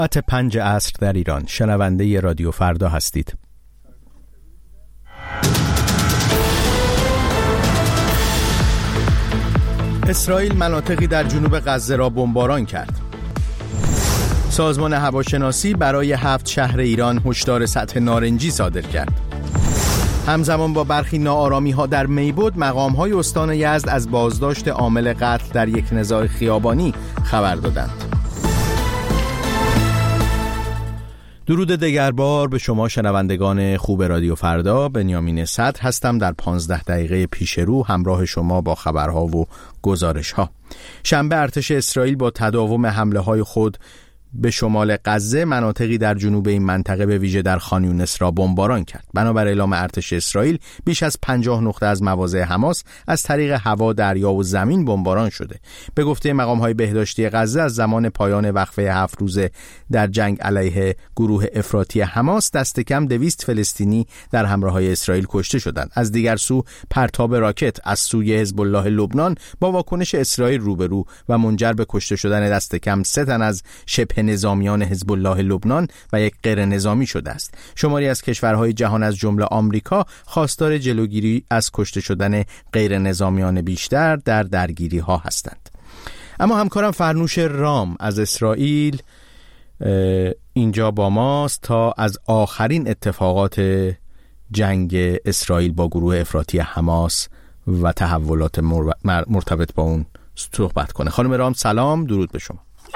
ساعت 5 عصر در ایران. شنونده رادیو فردا هستید. اسرائیل مناطقی در جنوب غزه را بمباران کرد. سازمان هواشناسی برای 7 شهر ایران هشدار سطح نارنجی صادر کرد. همزمان با برخی ناآرامی‌ها در میبود، مقام‌های استان یزد از بازداشت عامل قتل در یک نزاع خیابانی خبر دادند. درود دگربار به شما شنوندگان خوب رادیو فردا. بنیامین صدر هستم. در 15 دقیقه پیش رو همراه شما با خبرها و گزارش‌ها. شنبه ارتش اسرائیل با تداوم حمله‌های خود به شمال غزه مناطقی در جنوب این منطقه به ویژه در خان یونس را بمباران کرد. بنابر اعلام ارتش اسرائیل بیش از 50 نقطه از مواضع حماس از طریق هوا، دریا و زمین بمباران شده. به گفته مقام‌های بهداشتی غزه، از زمان پایان وقفه 7 روزه در جنگ علیه گروه افراطی حماس دست کم 200 فلسطینی در حمله‌های اسرائیل کشته شدند. از دیگر سو پرتاب راکت از سوی حزب الله لبنان با واکنش اسرائیل روبرو و منجر به کشته شدن دست کم 3 تن از شبه نظامیان حزب الله لبنان و یک غیر نظامی شده است. شماری از کشورهای جهان از جمله آمریکا خواستار جلوگیری از کشته شدن غیر نظامیان بیشتر در درگیری ها هستند. اما همکارم فرنوش رام از اسرائیل اینجا با ماست تا از آخرین اتفاقات جنگ اسرائیل با گروه افراطی حماس و تحولات مرتبط با اون صحبت کنه. خانم رام سلام، درود به شما.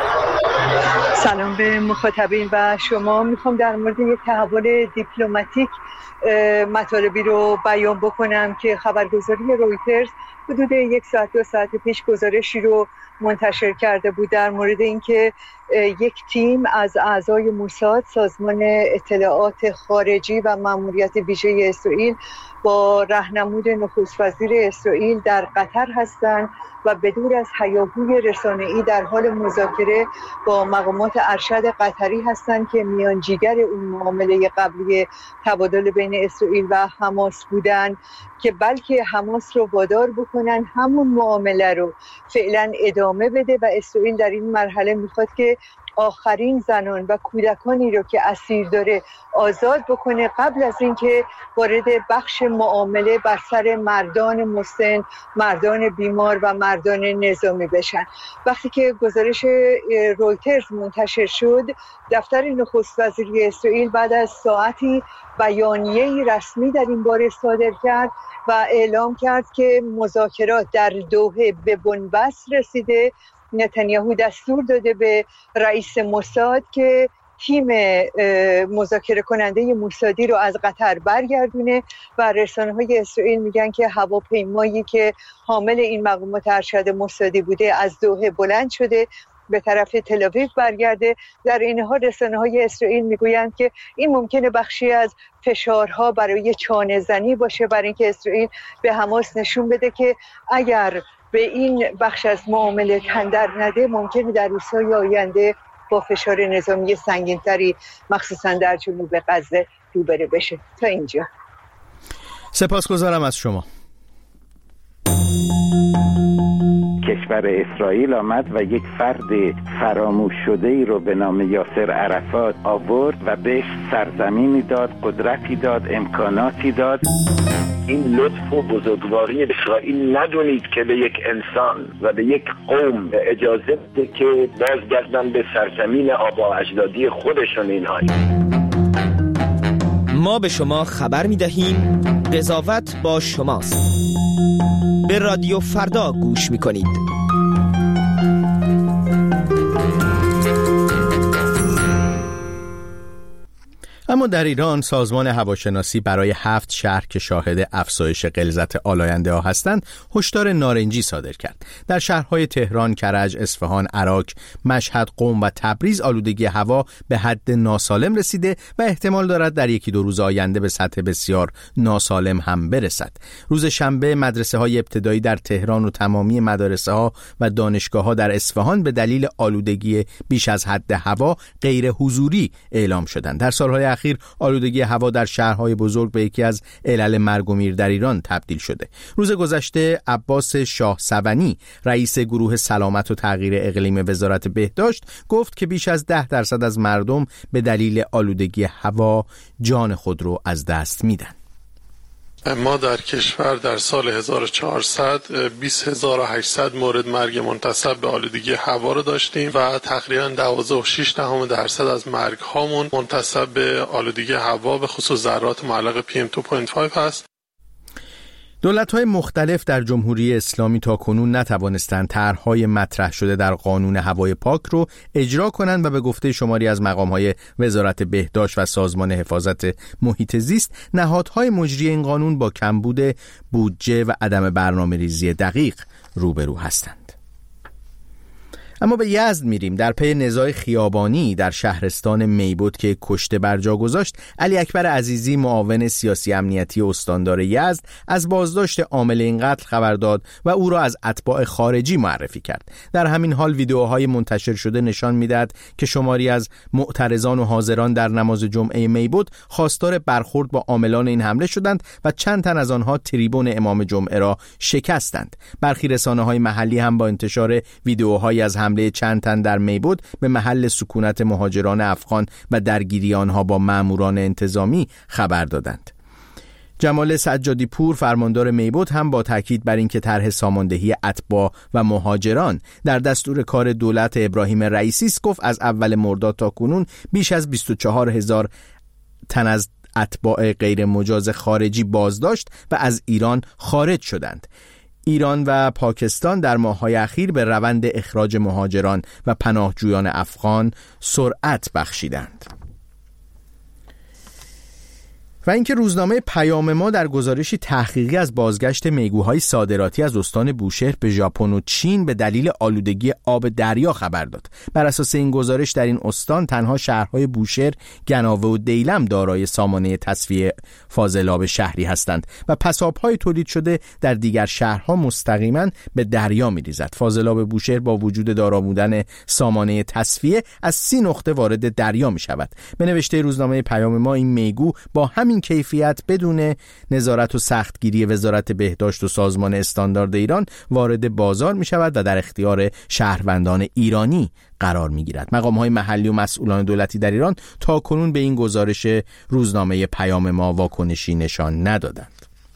سلام به مخاطبین و شما. میخوام در مورد یک تحول دیپلماتیک مطالبی رو بیان بکنم که خبرگزاری رویترز حدود 1 ساعت 2 ساعت پیش گزارشی رو منتشر کرده بود در مورد اینکه یک تیم از اعضای موساد، سازمان اطلاعات خارجی و ماموریت ویژه اسرائیل با راهنمود نخست وزیر اسرائیل در قطر هستند و بدور از هیاهوی رسانه‌ای در حال مذاکره با مقامات ارشد قطری هستند که میانجیگر اون معامله قبلی تبادل بین اسرائیل و حماس بودن، که بلکه حماس رو وادار بکنن همون معامله رو فعلا ادامه بده و اسرائیل در این مرحله میخواد که آخرین زنان و کودکانی رو که اسیر داره آزاد بکنه قبل از اینکه وارد بخش معامله بر سر مردان مسن، مردان بیمار و مردان نظامی بشن. وقتی که گزارش رویترز منتشر شد، دفتر نخست وزیری اسرائیل بعد از ساعتی بیانیه‌ای رسمی در این باره صادر کرد و اعلام کرد که مذاکرات در دوحه به بنبست رسیده. نتانیاهو دستور داده به رئیس موساد که تیم مذاکره کننده موسادی رو از قطر برگردونه و رسانه‌های اسرائیل میگن که هواپیمایی که حامل این مقامات ارشد موسادی بوده از دوحه بلند شده به طرف تل‌آویو برگرده. در این حال رسانه‌های اسرائیل میگویند که این ممکنه بخشی از فشارها برای چانه‌زنی باشه، برای اینکه اسرائیل به حماس نشون بده که اگر به این بخش از معامله تن در نده ممکنه در روزهای آینده با فشار نظامی سنگین‌تری مخصوصا در جنوب غزه روبرو بشه. تا اینجا سپاسگزارم از شما. کشور اسرائیل آمد و یک فرد فراموش شده‌ای رو به نام یاسر عرفات آورد و بهش سرزمینی داد، قدرتی داد، امکاناتی داد. این لطف و بزرگواری اسرائیل ندونید که به یک انسان و به یک قوم اجازه بده که بازگردن به سرزمین آبا اجدادی خودشون. اینها ما به شما خبر می‌دهیم، قضاوت با شماست. به رادیو فردا گوش می‌کنید. اما در ایران سازمان هواشناسی برای 7 شهر که شاهد افزایش غلظت آلاینده ها هستند هشدار نارنجی صادر کرد. در شهرهای تهران، کرج، اصفهان، عراق، مشهد، قم و تبریز آلودگی هوا به حد ناسالم رسیده و احتمال دارد در 1-2 روز آینده به سطح بسیار ناسالم هم برسد. روز شنبه مدرسه های ابتدایی در تهران و تمامی مدارس ها و دانشگاه ها در اصفهان به دلیل آلودگی بیش از حد هوا غیر حضوری اعلام شدند. در سالهای اخیر آلودگی هوا در شهرهای بزرگ به یکی از علل مرگ و میر در ایران تبدیل شده. روز گذشته عباس شاه سونی، رئیس گروه سلامت و تغییر اقلیم وزارت بهداشت، گفت که بیش از 10% از مردم به دلیل آلودگی هوا جان خود رو از دست میدن. ما در کشور در سال 1400 20800 مورد مرگ منتسب به آلودگی هوا رو داشتیم و تقریباً 12.6% از مرگ هامون منتسب به آلودگی هوا به خصوص ذرات معلق PM2.5 هست. دولت‌های مختلف در جمهوری اسلامی تا کنون نتوانستند طرح‌های مطرح شده در قانون هوای پاک رو اجرا کنند و به گفته شماری از مقام‌های وزارت بهداشت و سازمان حفاظت محیط زیست، نهادهای مجری این قانون با کمبود بودجه و عدم برنامه‌ریزی دقیق روبرو هستند. اما به یزد میریم. در پی نزاع خیابانی در شهرستان میبود که کشته بر جا گذاشت، علی اکبر عزیزی، معاون سیاسی امنیتی استاندار یزد، از بازداشت عامل این قتل خبر داد و او را از اتباع خارجی معرفی کرد. در همین حال ویدیوهای منتشر شده نشان میدهد که شماری از معترضان و حاضران در نماز جمعه میبود خواستار برخورد با عاملان این حمله شدند و چند تن از آنها تریبون امام جمعه را شکستند. برخی رسانه‌های محلی هم با انتشار ویدیوهایی از حمله چند تن در میبود به محل سکونت مهاجران افغان و درگیری آنها با ماموران انتظامی خبر دادند. جمال سجادی پور، فرماندار میبود، هم با تاکید بر اینکه طرح ساماندهی اتباع و مهاجران در دستور کار دولت ابراهیم رئیسی است، گفت از اول مرداد تا کنون بیش از 24,000 تن از اتباع غیر مجاز خارجی بازداشت و از ایران خارج شدند. ایران و پاکستان در ماه‌های اخیر به روند اخراج مهاجران و پناهجویان افغان سرعت بخشیدند. و اینکه روزنامه پیام ما در گزارشی تحقیقی از بازگشت میگوهای صادراتی از استان بوشهر به ژاپن و چین به دلیل آلودگی آب دریا خبر داد. بر اساس این گزارش در این استان تنها شهرهای بوشهر، گناوه و دیلم دارای سامانه تصفیه فاضلاب شهری هستند و پساب‌های تولید شده در دیگر شهرها مستقیما به دریا می‌ریزد. فاضلاب بوشهر با وجود دارا بودن سامانه تصفیه از 30 نقطه وارد دریا می‌شود. به نوشته روزنامه پیام ما، این میگو با همین کیفیت بدون نظارت و سختگیری وزارت بهداشت و سازمان استاندارد ایران وارد بازار می شود و در اختیار شهروندان ایرانی قرار می گیرد. مقام‌های محلی و مسئولان دولتی در ایران تا کنون به این گزارش روزنامه پیام ما واکنشی نشان ندادند.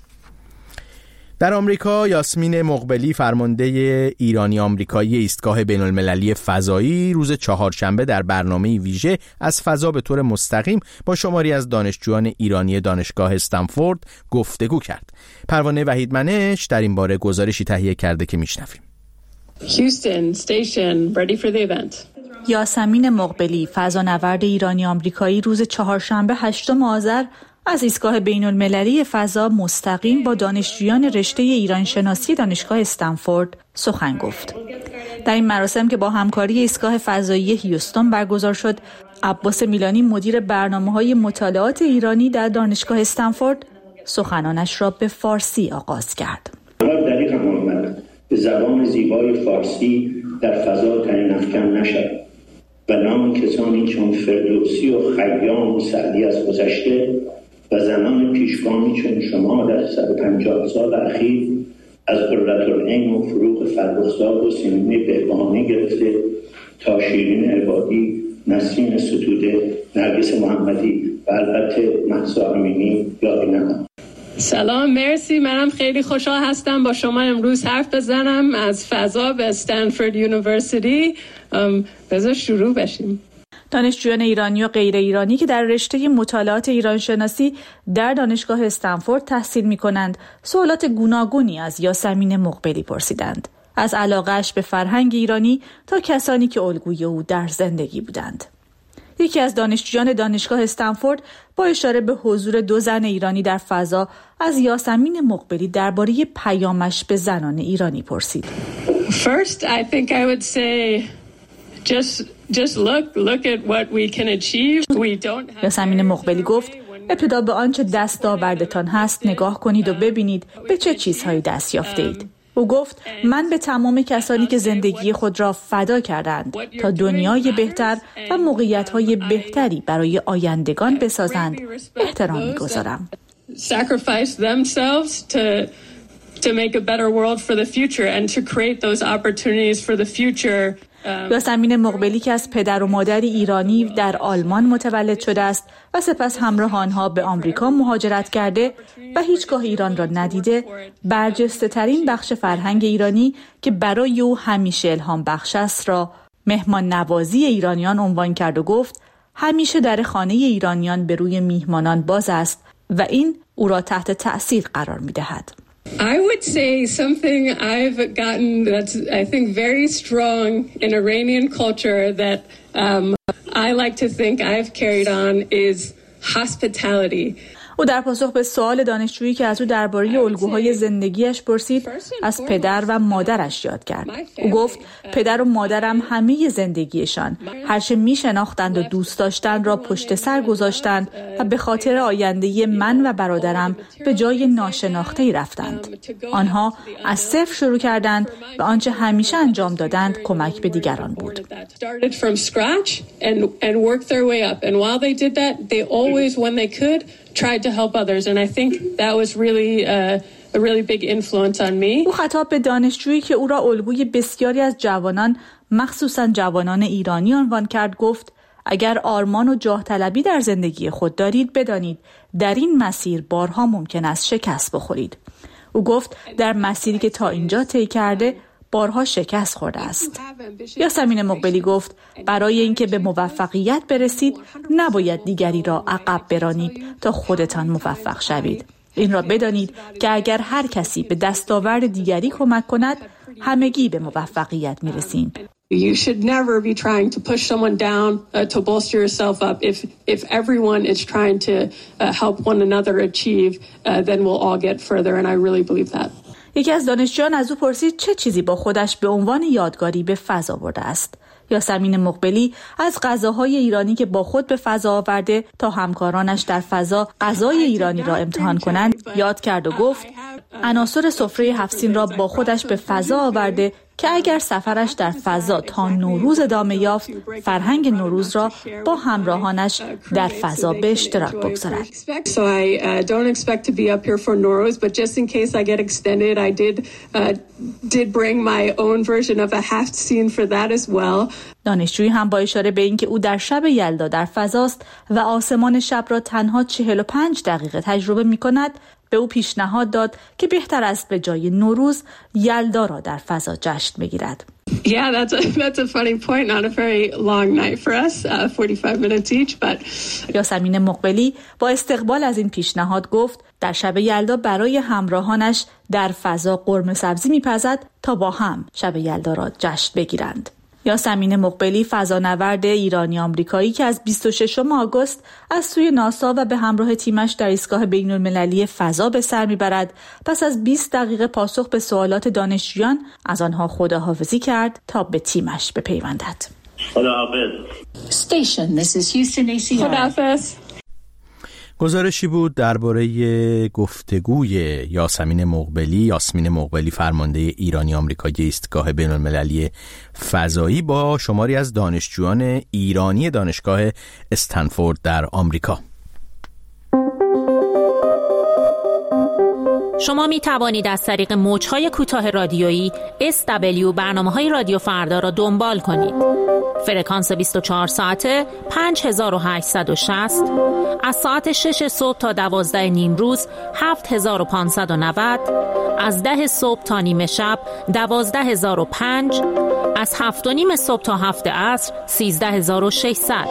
در آمریکا، یاسمین مقبلی، فرمانده ایرانی آمریکایی ایستگاه بین‌المللی فضایی، روز چهارشنبه در برنامه ویژه از فضا به طور مستقیم با شماری از دانشجویان ایرانی دانشگاه استنفورد گفتگو کرد. پروانه وحیدمنش در این باره گزارشی تهیه کرده که میشنویم. Houston station ready for the event. یاسمین مقبلی، فضانورد ایرانی آمریکایی، روز چهارشنبه 8 آذر از ایستگاه بین‌المللی فضا مستقیم با دانشجویان رشته ایران شناسی دانشگاه استنفورد سخن گفت. در این مراسم که با همکاری ایستگاه فضایی هیوستون برگزار شد، عباس میلانی، مدیر برنامه‌های مطالعات ایرانی در دانشگاه استنفورد، سخنانش را به فارسی آغاز کرد. دلیل آمد به زبان زیبای فارسی در فضا تعیین افکن نشد و نام کسانی چون فردوسی و خیام و سعدی از گذشته و زنان پیشگامی چون شما در 150 سال اخیر از قرةالعین و فروغ فرخزاد و سیمین بهبهانی گرفته تا شیرین عبادی، نسرین ستوده، نرگس محمدی و البته مهسا امینی یادی نماند. سلام، مرسی. منم خیلی خوشحال هستم با شما امروز حرف بزنم از فضا به استنفورد یونیورسیتی. بذار شروع بشیم. دانشجویان ایرانی و غیر ایرانی که در رشته مطالعات ایرانشناسی در دانشگاه استنفورد تحصیل می‌کنند، سوالات گوناگونی از یاسمین مقبلی پرسیدند، از علاقه‌اش به فرهنگ ایرانی تا کسانی که الگوی او در زندگی بودند. یکی از دانشجویان دانشگاه استنفورد با اشاره به حضور 2 زن ایرانی در فضا از یاسمین مقبلی درباره پیامش به زنان ایرانی پرسید. First, I think I would say just look at what we can achieve. We don't have. یاسمین مقبلی گفت ابتدا به آنچه دستاوردتان هست نگاه کنید و ببینید به چه چیزهایی دست یافتید. او گفت من به تمام کسانی که زندگی خود را فدا کردند تا دنیای بهتر و موقعیت‌های بهتری برای آیندگان بسازند احترام می‌گذارم. Sacrifice themselves to make a better world for the future and to create those opportunities for the future. یاسمین مقبلی که از پدر و مادر ایرانی در آلمان متولد شده است و سپس همراه آنها به آمریکا مهاجرت کرده و هیچگاه ایران را ندیده، برجسته ترین بخش فرهنگ ایرانی که برای او همیشه الهام بخش است را مهمان نوازی ایرانیان عنوان کرد و گفت همیشه در خانه ایرانیان به روی میهمانان باز است و این او را تحت تأثیر قرار می‌دهد. I would say something I've gotten that's, I think, very strong in Iranian culture that I like to think I've carried on is hospitality. او در پاسخ به سوال دانشجویی که از او درباره الگوهای زندگیش پرسید از پدر و مادرش یاد کرد. او گفت پدر و مادرم همه زندگیشان هرچه می شناختند و دوست داشتند را پشت سر گذاشتند و به خاطر آینده من و برادرم به جای ناشناخته‌ای رفتند. آنها از صفر شروع کردند و آنچه همیشه انجام دادند کمک به دیگران بود. tried to help others and I think that was really a really big influence on me. او خطاب به دانشجویی که او را الگوی بسیاری از جوانان مخصوصاً جوانان ایرانی عنوان کرد گفت اگر آرمان و جاه طلبی در زندگی خود دارید بدانید در این مسیر بارها ممکن است شکست بخورید. او گفت در مسیری که تا اینجا طی کرده بارها شکست خورده است. یاسمین مقبلی گفت برای اینکه به موفقیت برسید نباید دیگری را عقب برانید تا خودتان موفق شوید. این را بدانید که اگر هر کسی به دستاورد دیگری کمک کند همگی به موفقیت میرسیم. You should never be trying to push someone down to bolster yourself up. If everyone is trying to help one another achieve, then we'll all get further and I really believe that. یکی از دانشجویان از او پرسید چه چیزی با خودش به عنوان یادگاری به فضا برده است. یاسمین مقبلی از غذاهای ایرانی که با خود به فضا آورده تا همکارانش در فضا غذای ایرانی را امتحان کنند یاد کرد و گفت عناصر سفره 7 سین را با خودش به فضا آورده که اگر سفرش در فضا تا نوروز ادامه یافت فرهنگ نوروز را با همراهانش در فضا به اشتراک بگذارد. So I don't expect to be up here for Nowruz, but just in case I get extended, I did bring my own version of a half scene for that as well. دانشجویی هم با اشاره به اینکه او در شب یلدا در فضاست و آسمان شب را تنها 45 دقیقه تجربه می‌کند به او پیشنهاد داد که بهتر است به جای نوروز یلدا را در فضا جشن بگیرد. Yeah, that's a funny point. Not a very long night for us, 45 minutes each, but یاسمین مقبلی با استقبال از این پیشنهاد گفت در شب یلدا برای همراهانش در فضا قرمه سبزی می‌پزد تا با هم شب یلدا را جشن بگیرند. یاسمین مقبلی فضانورد ایرانی آمریکایی که از 26 آگوست از سوی ناسا و به همراه تیمش در ایستگاه بین‌المللی فضا به سر میبرد پس از 20 دقیقه پاسخ به سوالات دانشجویان از آنها خداحافظی کرد تا به تیمش بپیوندد. خداحافظ. Station, this is Houston ACR. خداحافظ. گزارشی بود درباره گفتگوی یاسمین مقبلی فرمانده ایرانی آمریکایی ایستگاه بین‌المللی فضایی با شماری از دانشجویان ایرانی دانشگاه استنفورد در آمریکا. شما می توانید از طریق موج‌های کوتاه رادیویی SW برنامه‌های رادیو فردا را دنبال کنید. فرکانس 24 ساعته 5860 از ساعت 6 صبح تا 12 نیم روز 7590 از 10 صبح تا نیمه شب 12005 از 7 و نیم صبح تا 7 عصر 13600.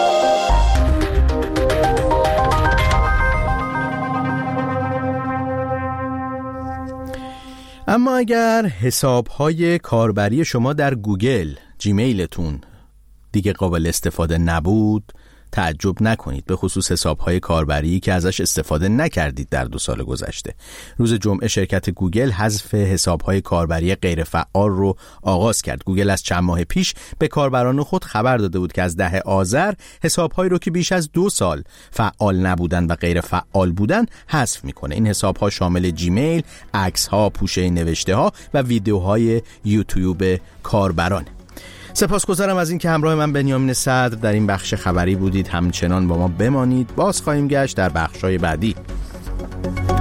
اما اگر حساب‌های کاربری شما در گوگل جیمیلتون دیگه قابل استفاده نبود، تعجب نکنید، به خصوص حساب‌های کاربری که ازش استفاده نکردید در 2 سال گذشته. روز جمعه شرکت گوگل حذف حساب‌های کاربری غیر فعال رو آغاز کرد. گوگل از چند ماه پیش به کاربران خود خبر داده بود که از 10 آذر حساب‌هایی رو که بیش از 2 سال فعال نبودن و غیر فعال بودن حذف میکنه. این حساب‌ها شامل جیمیل، عکس‌ها، پوشه نوشته‌ها و ویدیوهای یوتیوب کاربران. سپاسگزارم از اینکه همراه من بنیامین صدر در این بخش خبری بودید. همچنان با ما بمانید. باز خواهیم گشت در بخش‌های بعدی.